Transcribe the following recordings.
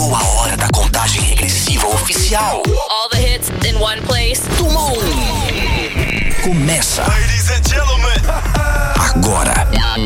Chegou a hora da contagem regressiva oficial. All the hits in one place. Tumon. Começa. Ladies and gentlemen. Agora.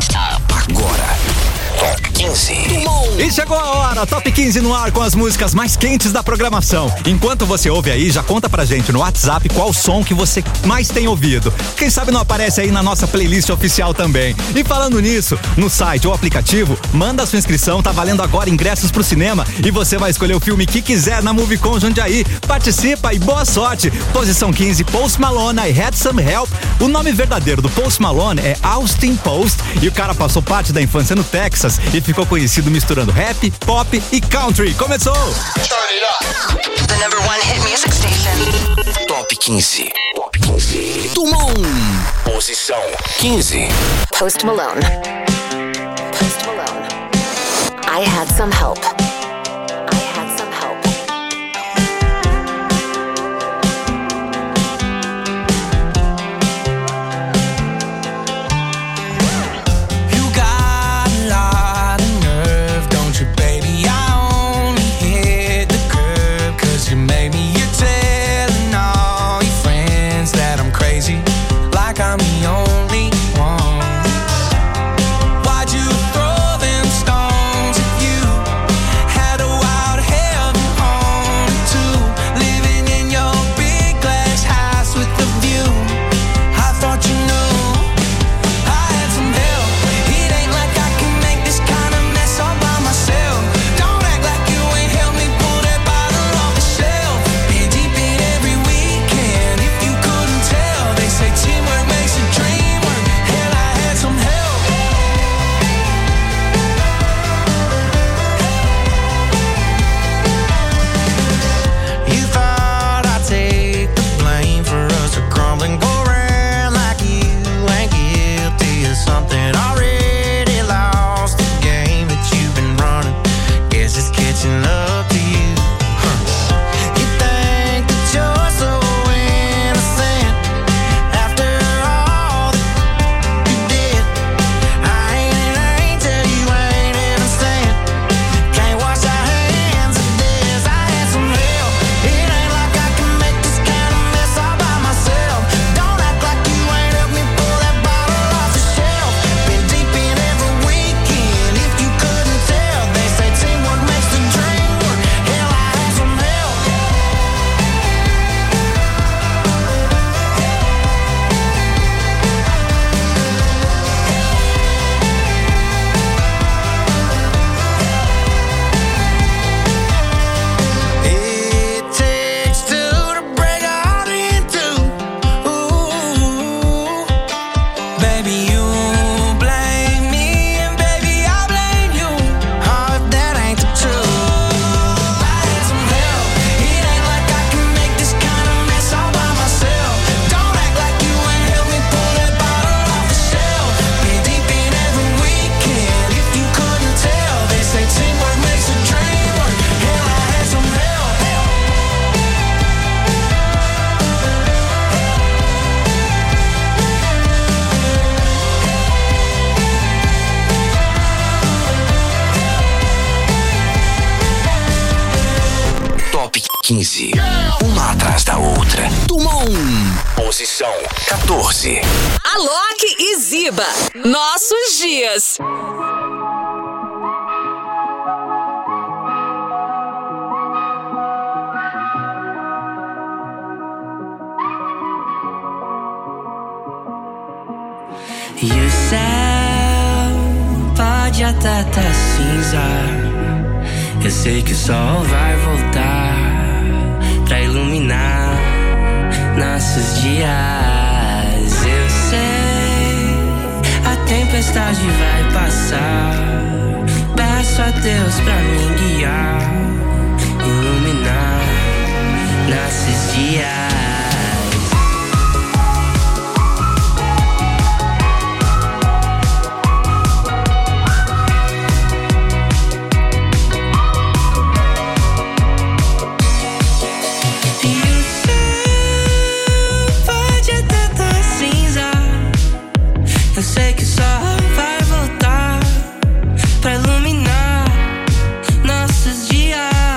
Top 15. Tumon. E chegou a hora, Top 15 no ar com as músicas mais quentes da programação. Enquanto você ouve aí, já conta pra gente no WhatsApp qual som que você mais tem ouvido. Quem sabe não aparece aí na nossa playlist oficial também. E falando nisso, no site ou aplicativo, manda a sua inscrição, tá valendo agora ingressos pro cinema e você vai escolher o filme que quiser na Movicon Jundiaí. Participa e boa sorte. Posição 15, Post Malone, I Had Some Help. O nome verdadeiro do Post Malone é Austin Post e o cara passou parte da infância no Texas e ficou conhecido misturando rap, pop e country. Começou! Turn it up. The number one hit music station. Top 15. Top 15. Tumon. Posição 15. Post Malone. Post Malone. I had some help. I had some help. You got a lot of nerve, don't you, baby? I only hit the curb 'cause you made me. You're telling all your friends that I'm crazy, like I'm the only one. Why'd you throw them stones if you had a wild heaven on too? Living in your big glass house with the view. I thought you knew I had some help. It ain't like I can make this kind of mess all by myself. Don't act like you ain't helped me pull that bottle off the shelf. Been deep in every weekend. If you couldn't tell, they say teamwork makes the dream work. Hell, I had some help. You thought I'd take the blame for us to crumble and go around like you ain't guilty of something. Already lost the game that you've been running. Guess it's catching up to you. You think that you're so innocent after all that you did. I ain't an angel, you ain't innocent. Can't wash our hands of this. I had some help. It ain't like I can make this kind of mess all by myself. Don't act like you ain't helped me pull that bottle off the shelf. Been deep in every weekend. If you couldn't tell, they say teamwork makes the dream work. Hell, I had some help. It takes two to break a heart in two. Ooh, baby, you blame me and baby I blame you. Oh, if that ain't the truth. I had some help. It ain't like I can make this kind of mess all by myself. Don't act like you ain't helped me pull that bottle off the shelf. Been deep in every weekend. If you couldn't tell, they say teamwork makes the dream work. Hell, I had some help. Top 15. Uma atrás da outra. Tumon. Posição 14. Alok e Ziba. Nossos dias. E o céu pode até tá cinza. Eu sei que o sol vai voltar pra iluminar nossos dias. Eu sei, a tempestade vai passar. Peço a Deus pra me guiar, iluminar nossos dias. Eu sei que o sol vai voltar pra iluminar nossos dias.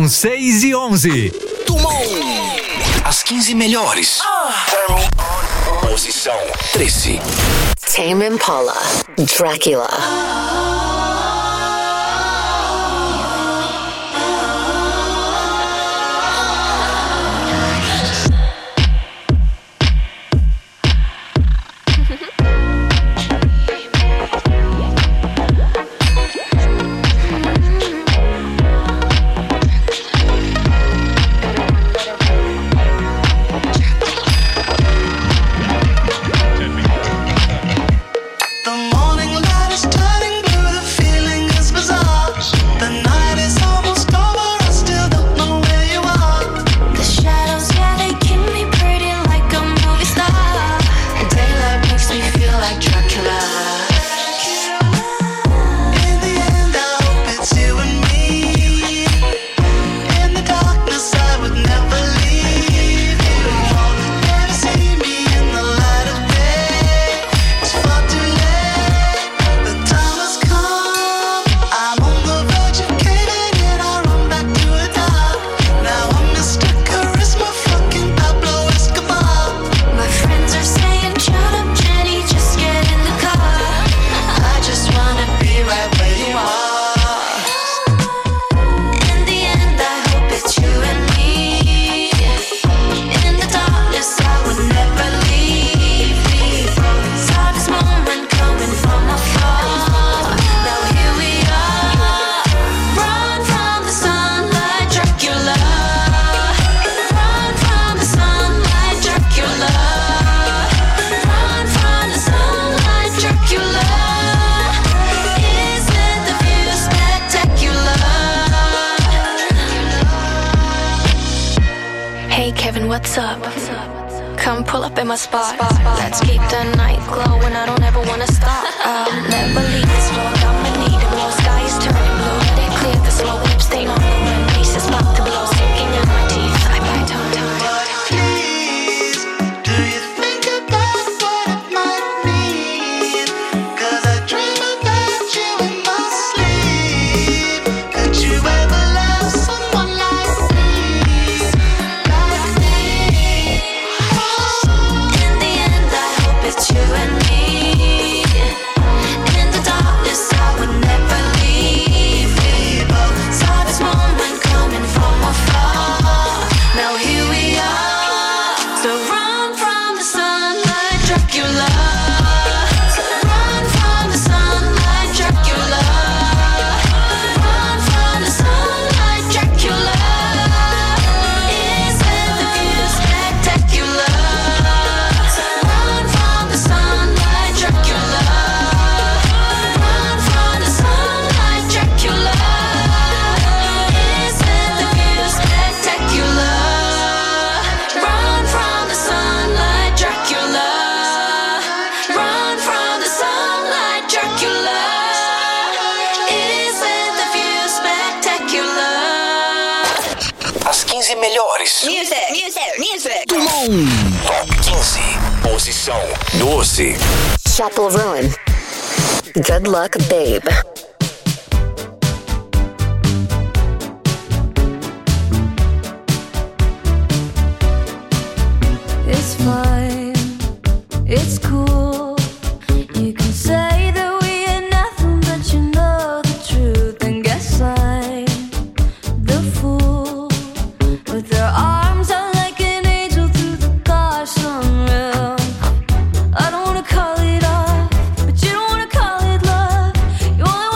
São 6:11. Tumon. As 15 melhores. Turn me on. Posição 13. Tame Impala, Dracula. What's up? Come pull up in my spot. Let's keep the night glowing. I don't ever wanna stop. I'll never leave this floor. I'ma need it more. Sky is turning blue. Let it clear the slow whip stain on the rim. Piece is about to blow. Sinking in my teeth. I bite on time. Please, do you think about what it might mean? 'Cause I dream about you in my sleep. Could you ever love someone like me? Like me? In the end, I hope it's you and me. In the darkness, I would never leave. We both saw this moment coming from afar. Now here we are. So run from the sunlight, Dracula. So run from the sunlight, Dracula. Run from the sunlight, Dracula. Isn't the view spectacular? So run from the sunlight, Dracula. Run from the sunlight, Dracula. Isn't the view spectacular? Run from the sunlight, Dracula. Run from the sunlight, Dracula. Isn't the view spectacular? As 15 melhores. Music. Tumon. Top 15. Posição 12. Chapel Roan. Good luck, babe. It's fine, it's cool. You can say that we ain't nothing, but you know the truth. And guess I'm the fool. With their arms out like an angel through the car sunroof. I don't wanna call it off, but you don't wanna call it love. You only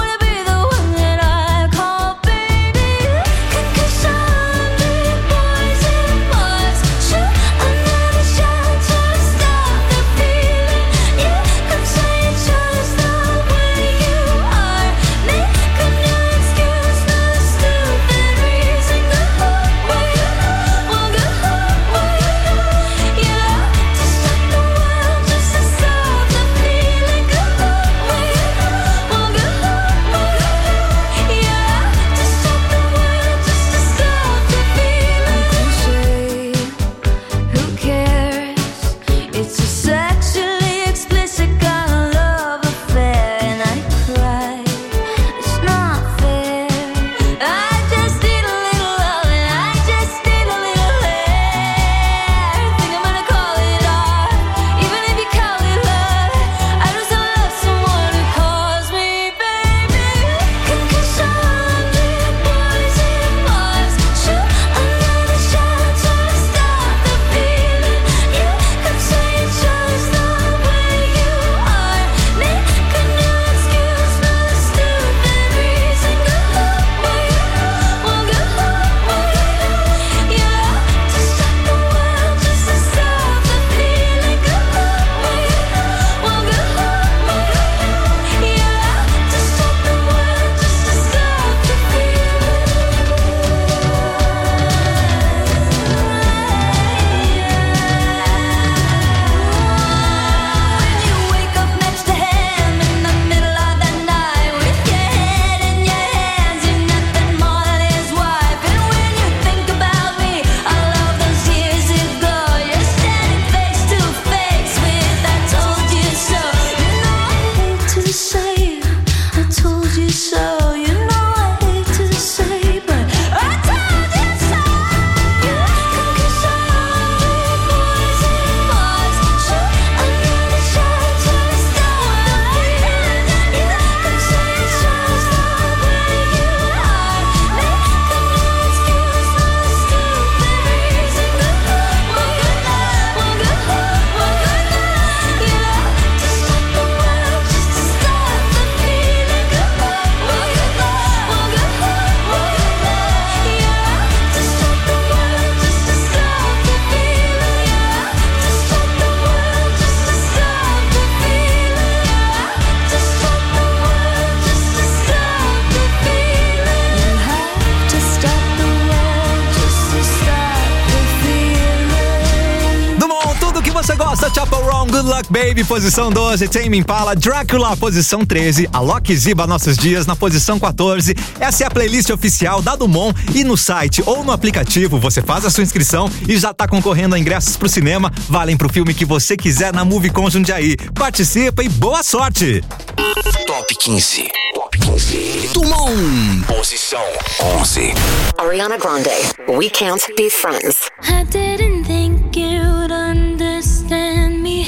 so. You know I hate to say, but I told you so. You can kiss all poison bars. Shoot another shot to stop the feeling. You can say it's just the way you are. Make up no excuse, no stupid reason. One good night, one good night, one good night. You know, to stop the world, just to stop the feeling. One good night, one good night, one good night. You know, to stop the world, just to stop the feeling. To stop the world, just to stop the feeling. To stop the world, just to stop the feeling. You have to stop the world just to stop the feeling. Dumont, tudo que você gosta, Chapel Roan, Good Luck Baby, posição 12, Tame Impala, Drácula, posição 13, Alok Ziba, Nossos Dias, na posição 14. Essa é a playlist oficial da Dumont e no site ou no aplicativo você faz a sua inscrição e já tá concorrendo a ingressos pro cinema, valem pro filme que você quiser na Movicon Jundiaí. Participa e boa sorte! Top 15. Top 15. Dumont. Posição 11. Ariana Grande, We Can't Be Friends. I didn't think you'd understand me.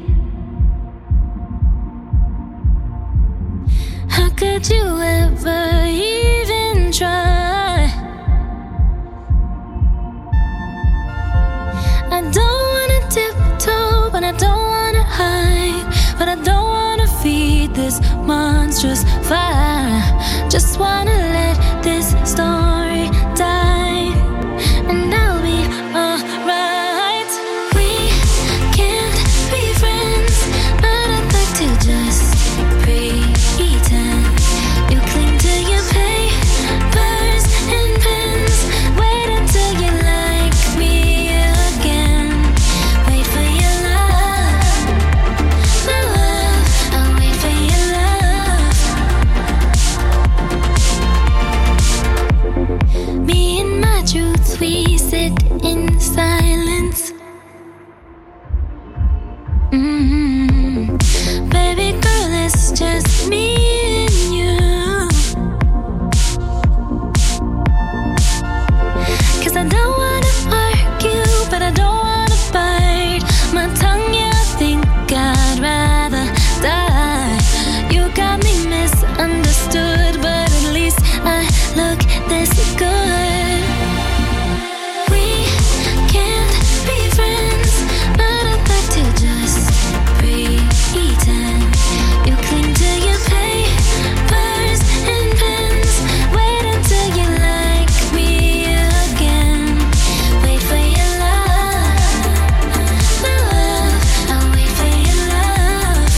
How could you ever even try? I don't wanna tiptoe, but I don't wanna hide. But I don't wanna feed this monstrous fire. Just wanna let this story die, and I'll be alright. We can't be friends, but I'd like to just pretend. You cling to your papers and pens. Wait until you like me again. Wait for your love, my love. I'll wait for your love. Me and my truth, we sit in silence. Baby girl, it's just me and you. 'Cause I don't wanna argue, but I don't wanna bite my tongue. Yeah, I think I'd rather die. You got me misunderstood, but at least I look this good. We can't be friends, but I'd like to just pretend. You cling to your papers and pens. Wait until you like me again. Wait for your love, my love. I'll wait for your love.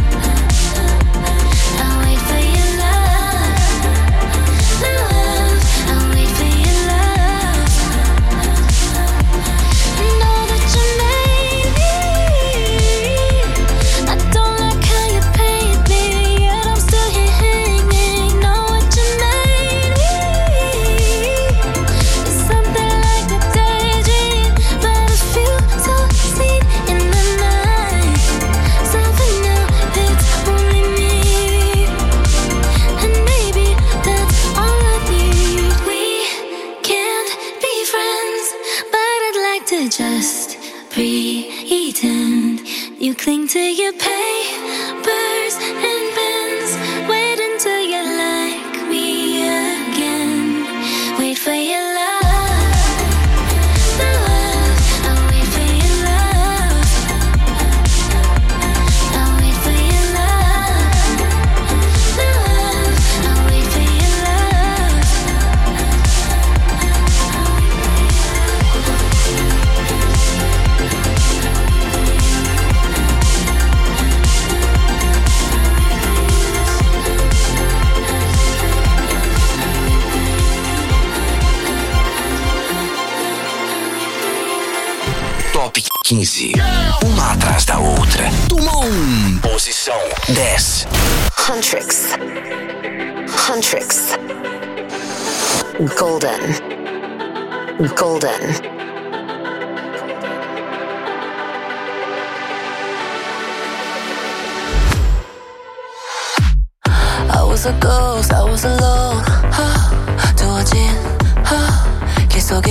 I'll wait for your love, my love. I'll wait for your love. Know that you made me. I don't like how you paint me, yet I'm still here hanging. Know what you made me. It's something like a daydream, but it feels so seen in the night. Something now, it's only me, and maybe that's all I need. We can't be friends, but I'd like to just pretend. You cling to your papers and pens. Wait until you like me again. Wait for your love, my love. I'll wait for your love. I'll wait for your love, my love. I'll wait for your love. Top 15. Uma atrás da outra. Dumont. Posição 10. Huntrix. Huntrix. Golden. Golden. I was was a ghost, I was alone. 두어진 길 속에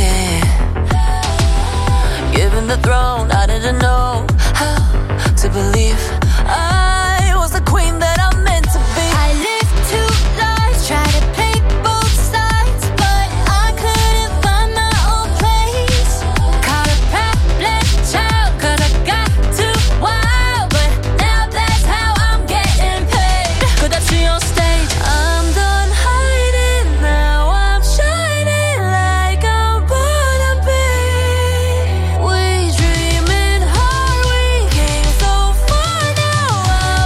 given the throne, I didn't know how to believe I was the queen that I'm meant to be. I lived two lives, tried to play both sides, but I couldn't find my own place. Caught a problem child, cause I got too wild, but now that's how I'm getting paid. 끝없이 on stage, I'm done hiding, now I'm shining like I'm born to be. We dreaming hard, we came so far, now I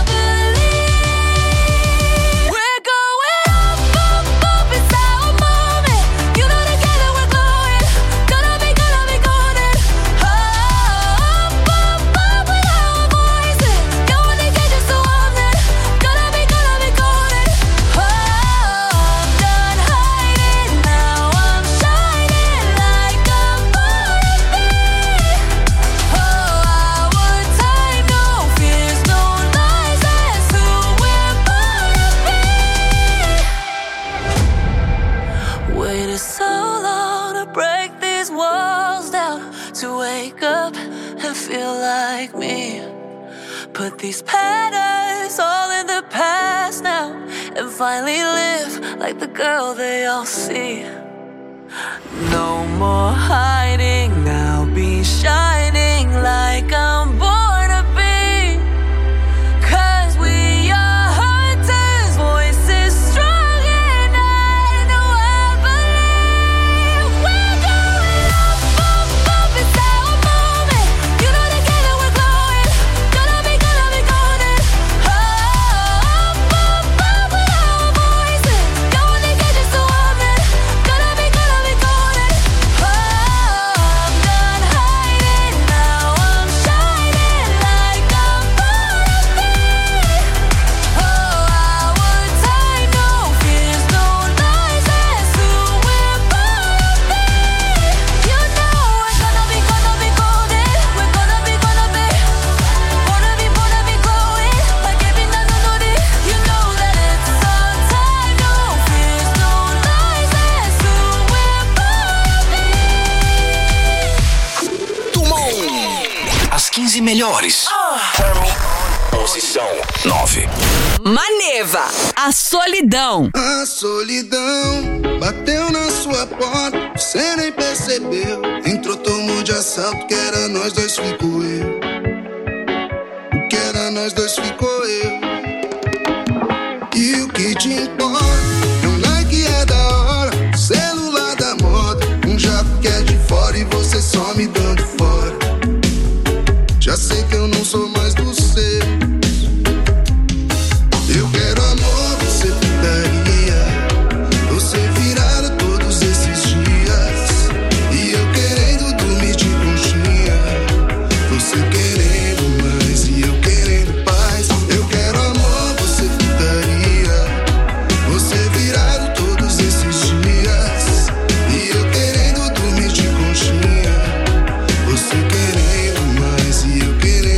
believe. We're going up, up, up, it's our moment. You know together we're glowing, gonna be golden. Up, up, up with our voices, going to get you so warm then, gonna be golden. I'm done hiding, now I'm shining like I'm born to be. Our time, no fears, no lies, that's who we're born to be. Waited so long to break these walls down, to wake up and feel like me. Put these patterns all in the past now, and finally live like the girl they all see. No more hiding, I'll be shining like I'm born to be. Cause we are hunters, voices strong, and I know I believe. We're going up, up, up, it's our moment. You know together we're glowing, gonna be golden. Up, up, up with our voices, going to get you so warm then, gonna be golden. I'm done hiding, now I'm shining like I'm born to be. Our time, no fears, no lies, that's who we're born to be. You know we're gonna be golden. We're gonna be glowing like every night on it. You know that it's our time, no fears, no lies, that's who we're born to be. As 15 melhores. Posição 9. Maneva, a solidão. A solidão bateu na sua porta, você nem percebeu. Entrou, tomou de assalto, que era nós dois, ficou eu. O que era nós dois, ficou eu. E o que te importa? É um like, é da hora, celular da moda, um jato que é de fora e você só me dando fora. Já sei que eu não sou mais do seu. Eu quero amor, você putaria, você virada todos esses dias, e eu querendo dormir de conchinha, você querendo mais e eu querendo paz. Eu quero amor, você putaria, você virado todos esses dias, e eu querendo dormir de conchinha, você querendo mais e eu querendo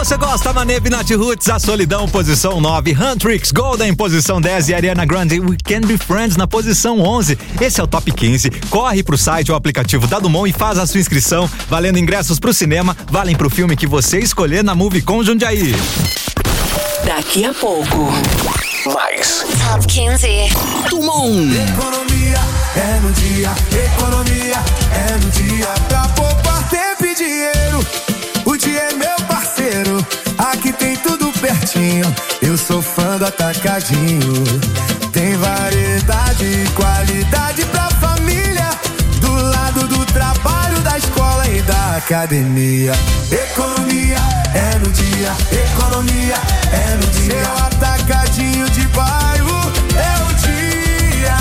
você gosta, Maneva e Nath Roots, A Solidão, posição 9, Huntrix, Golden, posição 10 e Ariana Grande, We Can Be Friends, na posição 11. Esse é o Top 15. Corre pro site ou aplicativo da Dumont e faz a sua inscrição, valendo ingressos pro cinema, valem pro filme que você escolher na Movicon Jundiaí. Daqui a pouco, Mais. Top 15. Dumont. Economia é no dia, economia é no dia. Pra poupar tempo e dinheiro, o dia é meu parceiro. Aqui tem tudo pertinho, eu sou fã do Atacadinho. Tem variedade e qualidade pra família, do lado do trabalho, da escola e da academia. Economia é no dia, economia é no dia. Seu Atacadinho de bairro é o dia.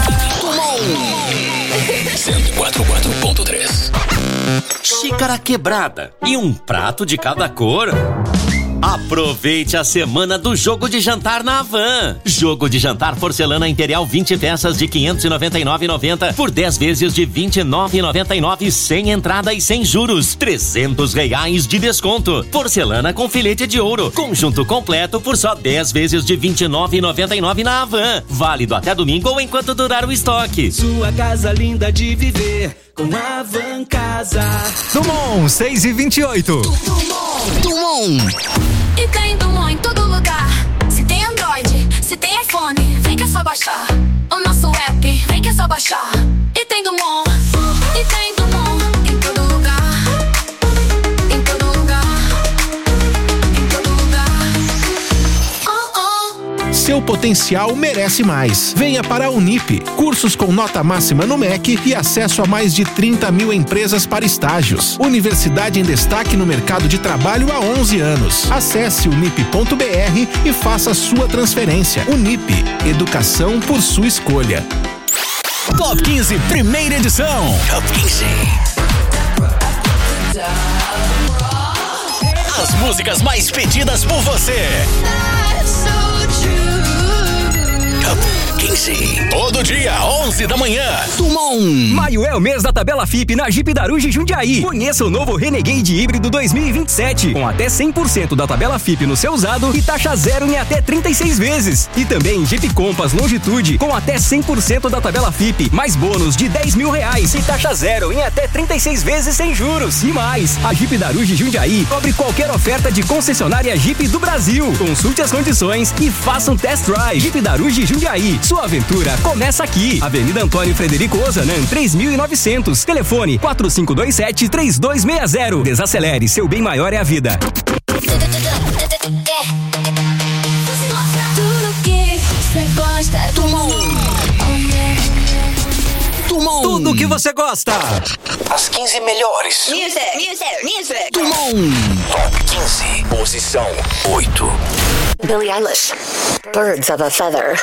104.3. Xícara quebrada e um prato de cada cor. Aproveite a semana do jogo de jantar na Havan. Jogo de jantar porcelana Imperial 20 peças de R$ 599,90 por 10 vezes de R$ 29,99 sem entrada e sem juros. R$ 300 de desconto. Porcelana com filete de ouro. Conjunto completo por só 10 vezes de R$ 29,99 na Havan. Válido até domingo ou enquanto durar o estoque. Sua casa linda de viver com a Havan Casa. Dumont, 6h28. Dumont. E tem Dumont em todo lugar. Se tem Android, se tem iPhone, vem que é só baixar o nosso app, vem que é só baixar. E tem Dumont, e tem Dumont em todo lugar. Em todo lugar. Em todo lugar. Seu potencial merece mais. Venha para a Unip. Cursos com nota máxima no MEC e acesso a mais de 30 mil empresas para estágios. Universidade em destaque no mercado de trabalho há 11 anos. Acesse unip.br e faça sua transferência. Unip. Educação por sua escolha. Top 15, primeira edição. Top 15. As músicas mais pedidas por você. Top 15. Todo dia, 11 da manhã. Dumont. Maio é o mês da tabela FIP na Jeep Daruge Jundiaí. Conheça o novo Renegade híbrido 2027, com até 100% da tabela FIP no seu usado e taxa zero em até 36 vezes. E também Jeep Compass Longitude, com até 100% da tabela FIP, mais bônus de R$ 10.000 e taxa zero em até 36 vezes sem juros. E mais, a Jeep Daruge Jundiaí cobre qualquer oferta de concessionária Jeep do Brasil. Consulte as condições e faça um test drive. Jeep Daruge Jundiaí. Sua aventura começa aqui. Avenida Antônio Frederico Ozanam, 3900. Telefone 4527-3260. Desacelere, seu bem maior é a vida. Tudo que você gosta é Dumont. Dumont. Tudo que você gosta. As 15 melhores. Music. Dumont. Top 15, posição 8. Billie Eilish. Birds of a Feather.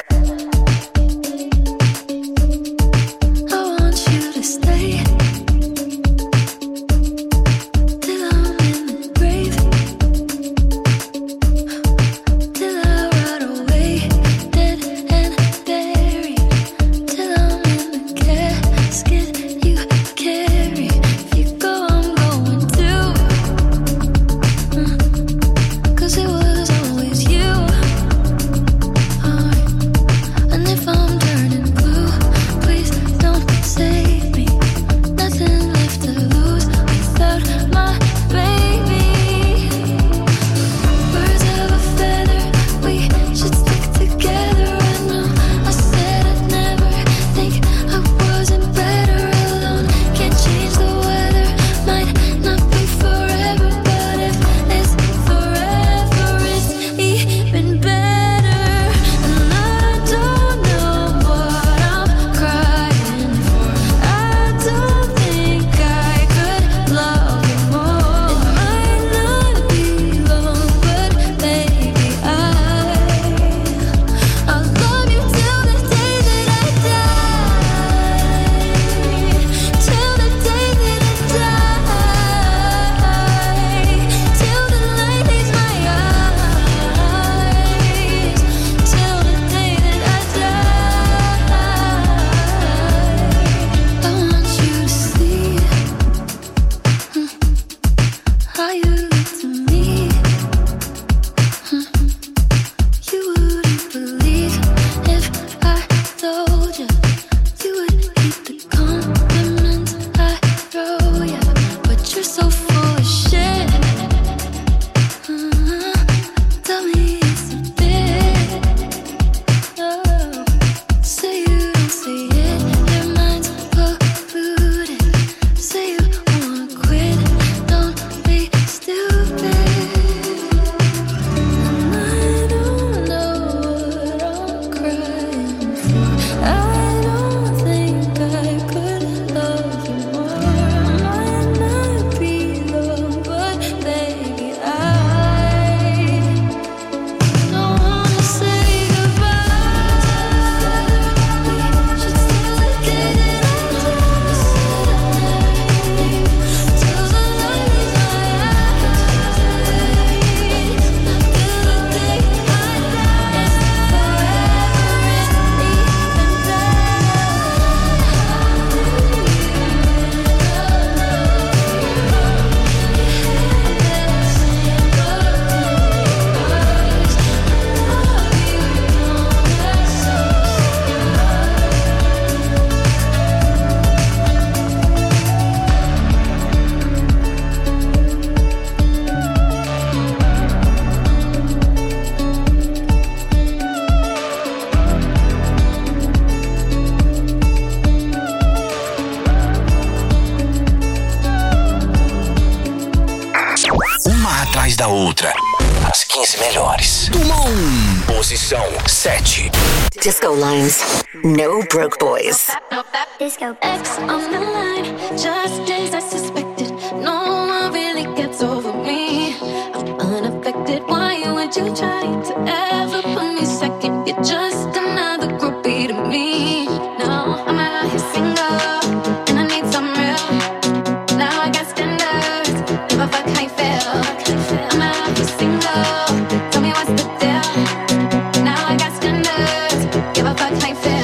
atrás da outra. As 15 melhores. Posição 7. Disco Lines. No Broke Boys. Disco. X on the line, just as I suspected. No one really gets over me. I'm unaffected. Why would you try to ever put me second? You're just another groupie to me. No, I'm out here single, and I need some real. Now I got standards. Give a fuck how you feel. I'm out here single. Tell me what's the deal. Now I got standards. Give a fuck how you feel.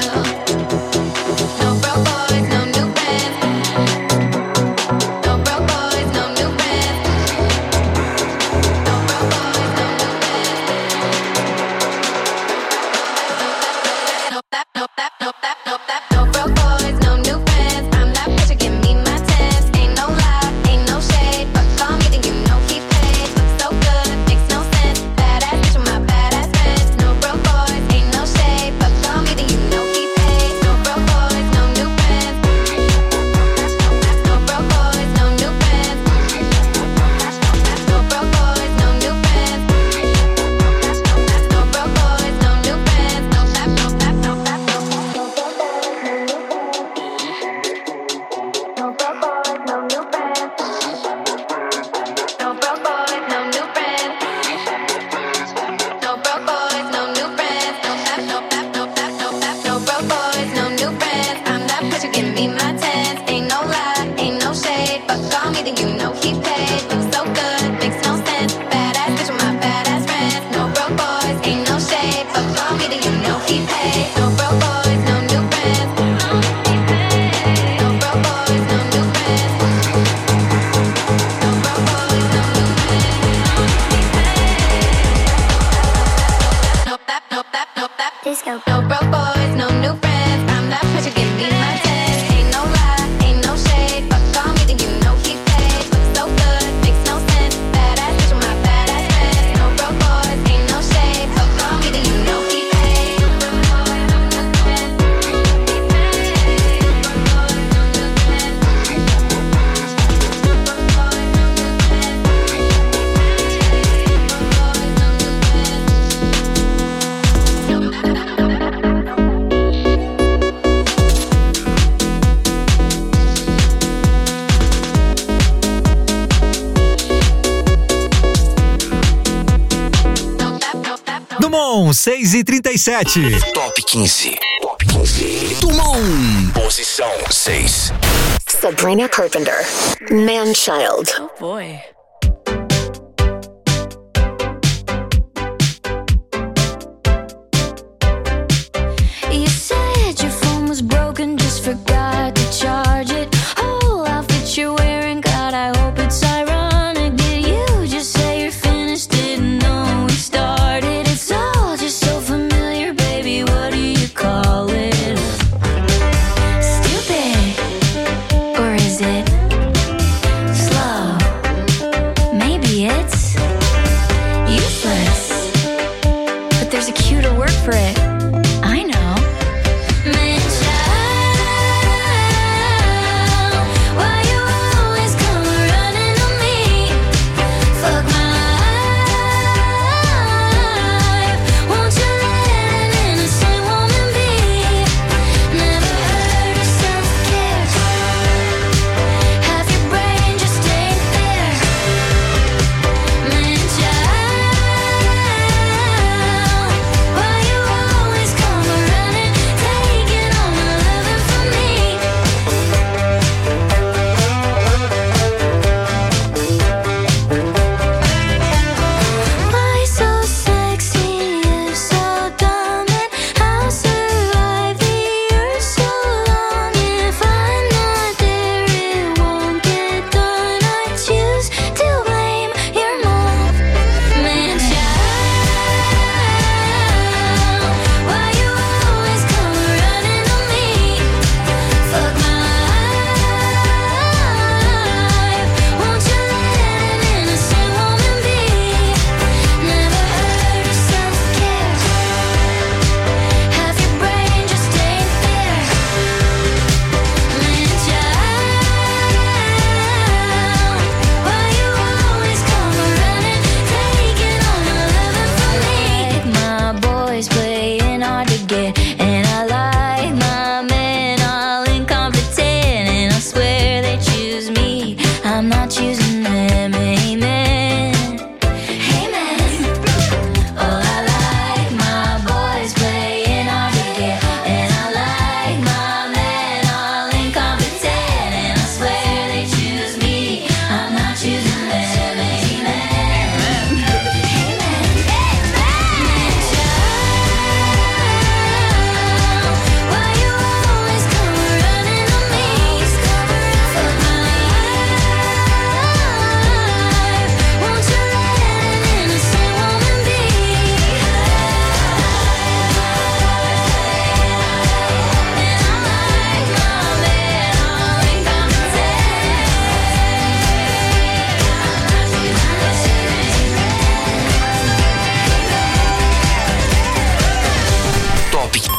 Dumont, 6h37. Top 15. Top 15. Dumont. Posição 6. Sabrina Carpenter. Man-Child. Oh boy. You said your phone was broken, just forgot to charge it. Whole outfit you're wearing, God, I hope it's ironic. Did you just say you're finished? Didn't know we started. It's all just so familiar, baby. What do you call it? Stupid, or is it slow? Maybe it's useless, but there's a cuter word for it. I know. Why you always come running on me? Fuck my life. Won't you let an innocent woman be? Never heard of self-care. Half your brain just ain't there. Man, child, why you always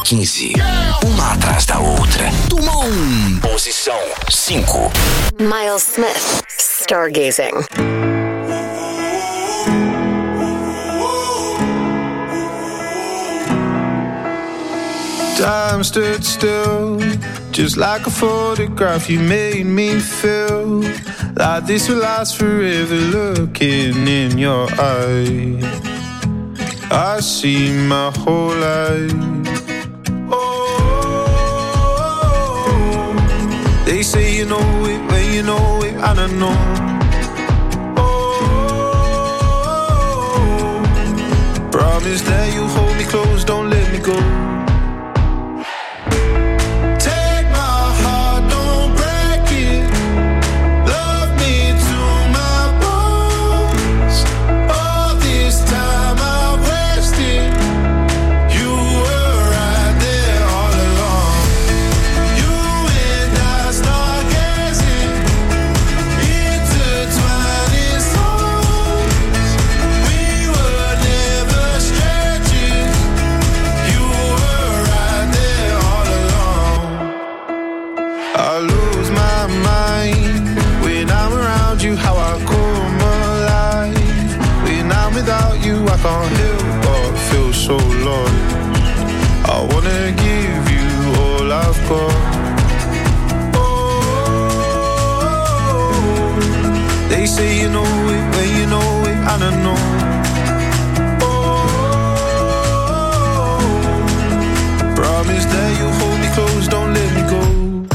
15. Uma atrás da outra. Tumon. Posição 5. Miles Smith, Stargazing. Time stood still, just like a photograph. You made me feel like this will last forever. Looking in your eyes, I see my whole life. Oh, they say you know it when you know it, and I know. Oh, promise that you'll hold me close, don't let me go. I can't help but feel so lost. I wanna give you all I've got. Oh, they say you know it when you know it, and I know. Oh, promise that you'll hold me close, don't let me go.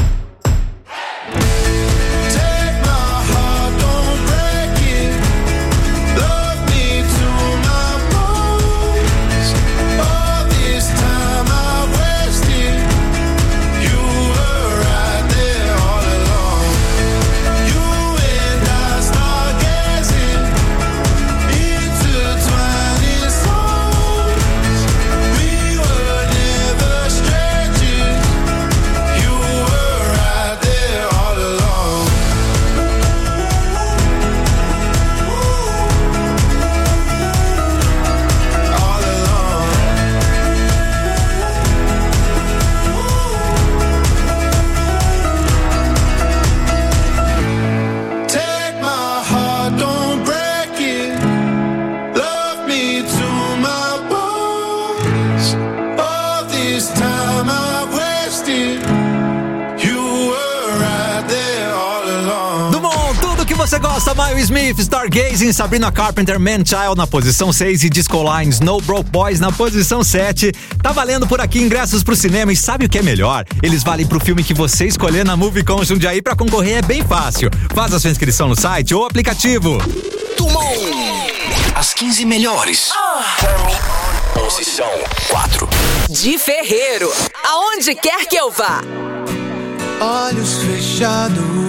Você gosta, Miles Smith, Stargazing, Sabrina Carpenter, Man-Child na posição 6 e Disco Line, Snow Broke Boys na posição 7. Tá valendo por aqui ingressos pro cinema e sabe o que é melhor? Eles valem pro filme que você escolher na Movicon Jundiaí. Pra concorrer é bem fácil. Faz a sua inscrição no site ou aplicativo. Tumon. As 15 melhores. Posição 4. De Ferreiro, aonde quer que eu vá. Olhos fechados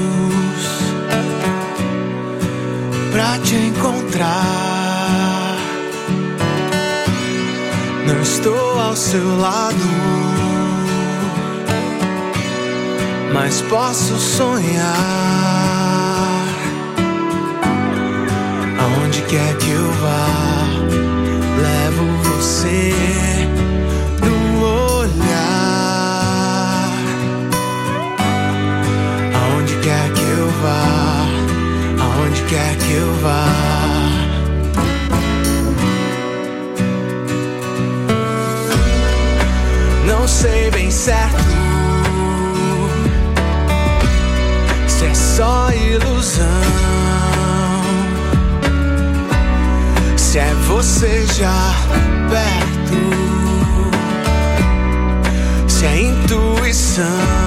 pra te encontrar. Não estou ao seu lado, mas posso sonhar. Aonde quer que eu vá, levo você no olhar. Aonde quer que eu vá, aonde quer que eu vá. Não sei bem certo se é só ilusão, se é você já perto, se é intuição.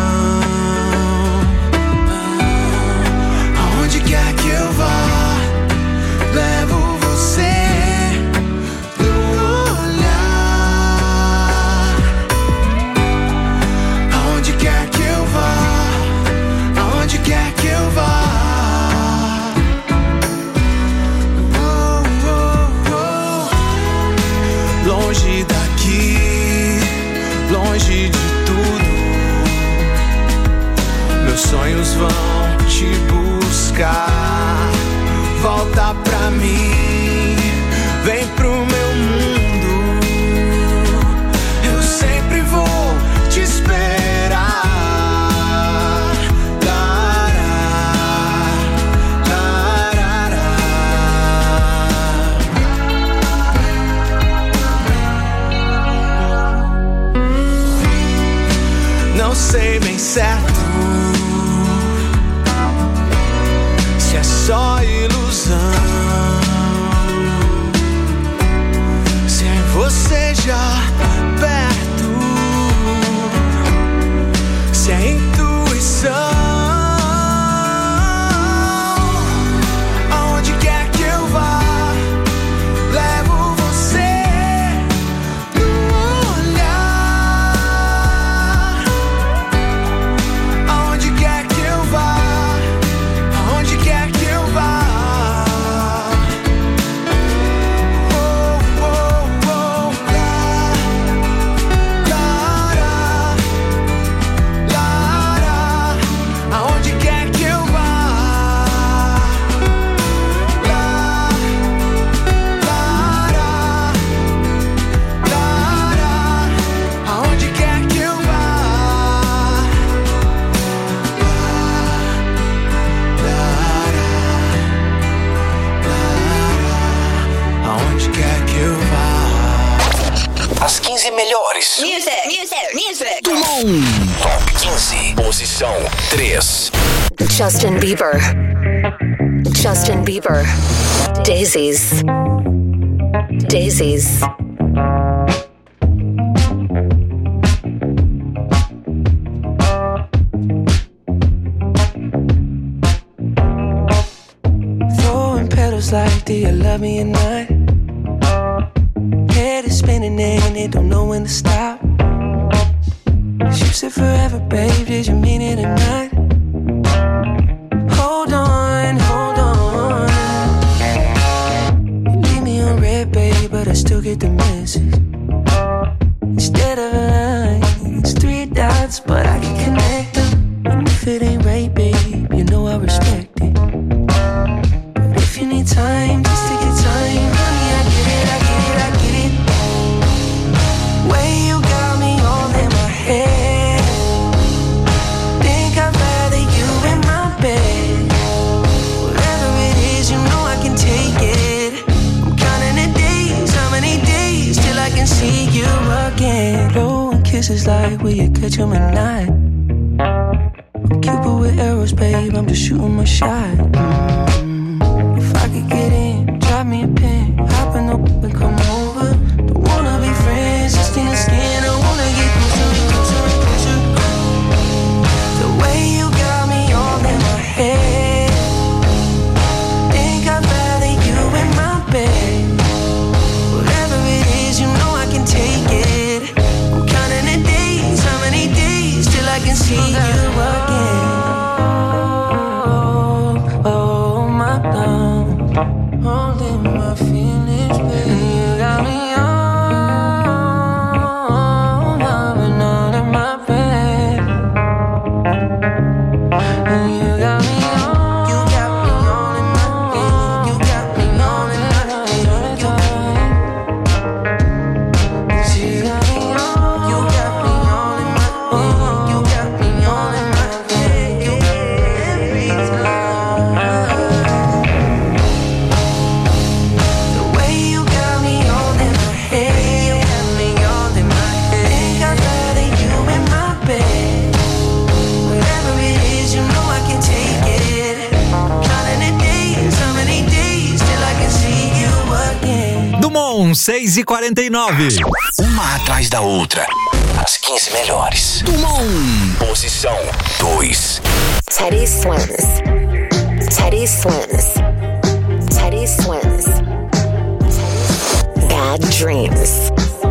Aonde quer que eu vá, levo você no olhar. Aonde quer que eu vá, aonde quer que eu vá. Oh, oh, oh. Longe daqui, longe de tudo, meus sonhos vão te buscar. Aonde quer que eu vá. As 15 melhores. Music. Top 15. Posição 3. Justin Bieber. Daisies. Throwing petals like, do you love me or not? Head is spinning and it don't know when to stop. You said forever, babe, did you mean it or not? Hold on. You leave me on red, babe, but I still get the message. Instead of a line, it's 3 dots, but I can connect them. And if it ain't right, babe, you know I respect it. But if you need time, just take your time, honey, I get it. Way you got me all in my head. Think I'd rather you in my bed. Whatever it is, you know I can take it. I'm counting the days, how many days till I can see you again. Blowing kisses like, will you catch 'em or not? I'm Cupid with arrows, babe, I'm just shooting my shot. If I could get in, drop me a pin, hop in the whip and come over. Don't wanna be friends, just in the skin, I wanna get closer. The way you got me all in my head. Think I'd rather you in my bed. Whatever it is, you know I can take it. I'm counting the days, how many days till I can see you again. Oh my love, holding my feelings, baby. You got me on, loving all in my bed. You got me on, you got me all in my bed. You got me all in my bed. You got me on, you got me all in my bed. You got me all in my bed. Every time. The way you got me all in my head. You got me all in my head. Think I'd rather you in my bed. Whatever it is, you know I can take it. Counting the days, how many days till I can see you again. Dumont, 6h49. Uma atrás da outra. As 15 melhores. Posição 2. Teddy Swims. Bad dreams.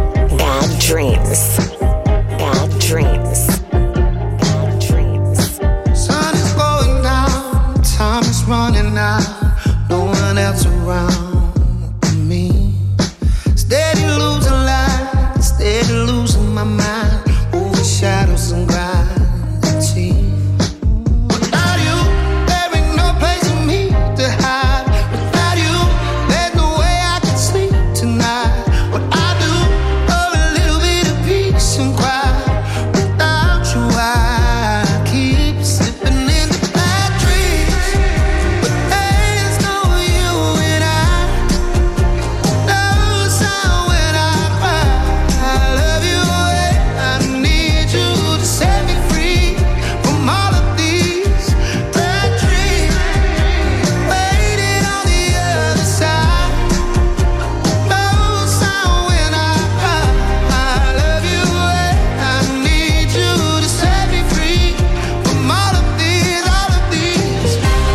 Sun is going down, time is running out, no one else around me. Steady losing light, steady losing my mind, over shadows and gravity. Without you, there ain't no place for me to hide. Without you, there's no way I can sleep tonight. What I do for a little bit of peace and quiet. Without you, I keep slipping into bad dreams. But there's no you and I. No sound when I cry. I love you and I need you to set me free from all of these bad dreams. Waiting on the other side. No sound when I cry. I love you and I need you to set me free from all of these bad dreams.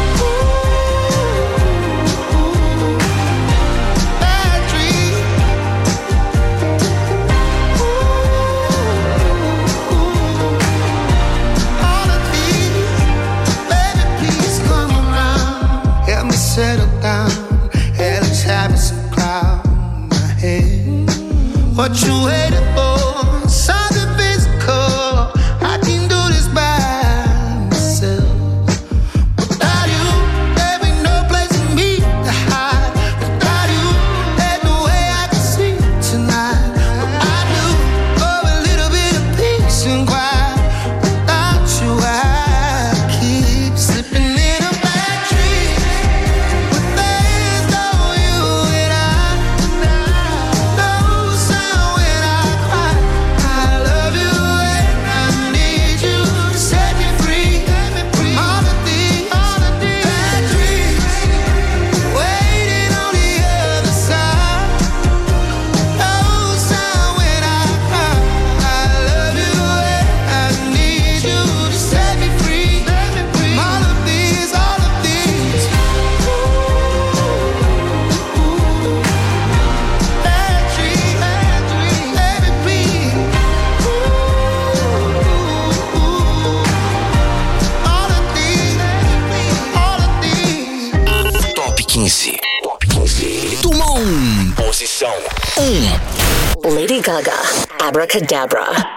All of these, baby, please come around. Help me settle down. Hell is having some cloud in my head. What you waiting for? Something physical. I can do this by myself. Without you, there ain't no place for me to hide. Without you, there's no way I can sleep tonight. But I do for a little bit of peace and quiet. Without you, I keep slipping into bad dreams. But there's no you and I. Posição 1. Lady Gaga, Abracadabra.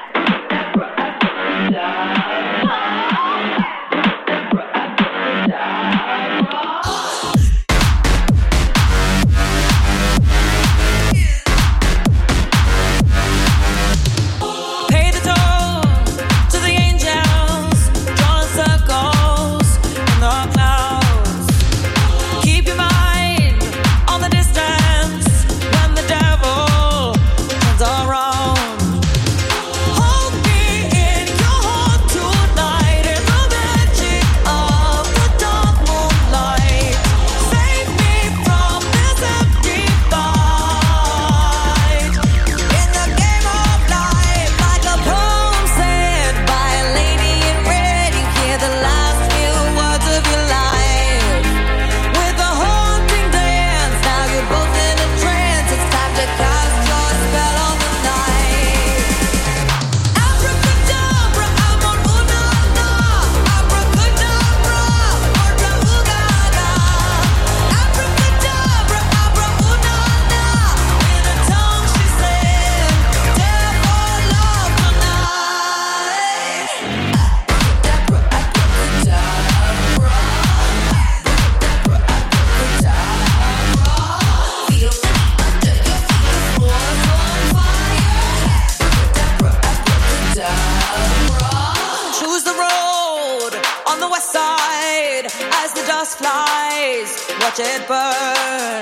Watch it burn.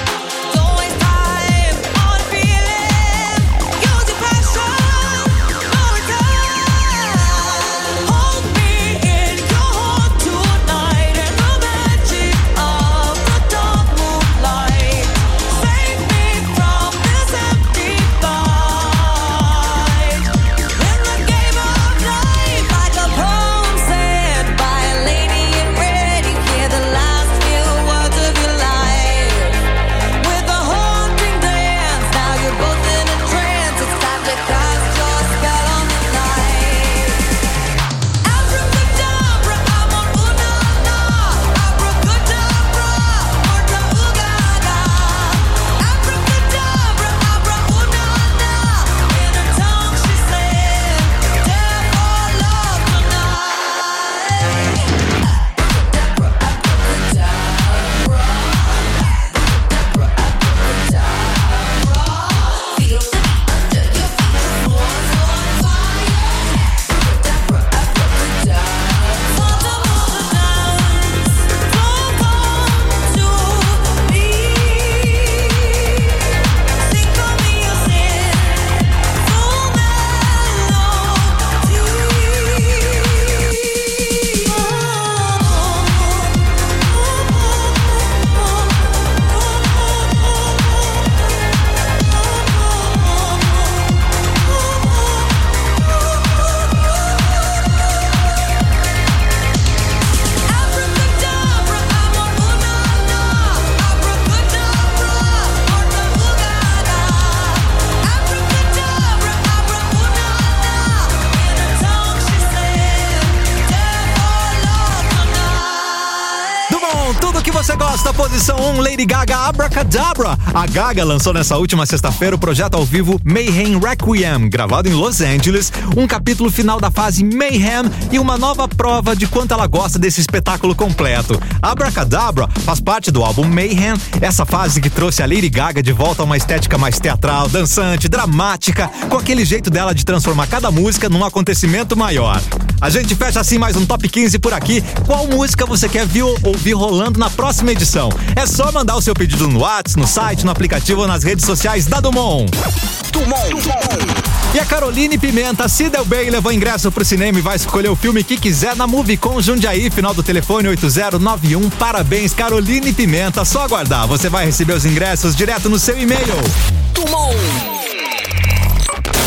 Você gosta? Posição 1, Lady Gaga, Abracadabra. A Gaga lançou nessa última sexta-feira o projeto ao vivo Mayhem Requiem, gravado em Los Angeles, um capítulo final da fase Mayhem e uma nova prova de quanto ela gosta desse espetáculo completo. Abracadabra faz parte do álbum Mayhem, essa fase que trouxe a Lady Gaga de volta a uma estética mais teatral, dançante, dramática, com aquele jeito dela de transformar cada música num acontecimento maior. A gente fecha assim mais um Top 15 por aqui. Qual música você quer ouvir rolando na próxima edição? É só mandar o seu pedido no WhatsApp, no site, no aplicativo ou nas redes sociais da Dumont. E a Caroline Pimenta se deu bem e levou ingresso pro cinema e vai escolher o filme que quiser na Movicon Jundiaí, final do telefone 8091. Parabéns, Caroline Pimenta. Só aguardar, você vai receber os ingressos direto no seu e-mail. Dumont.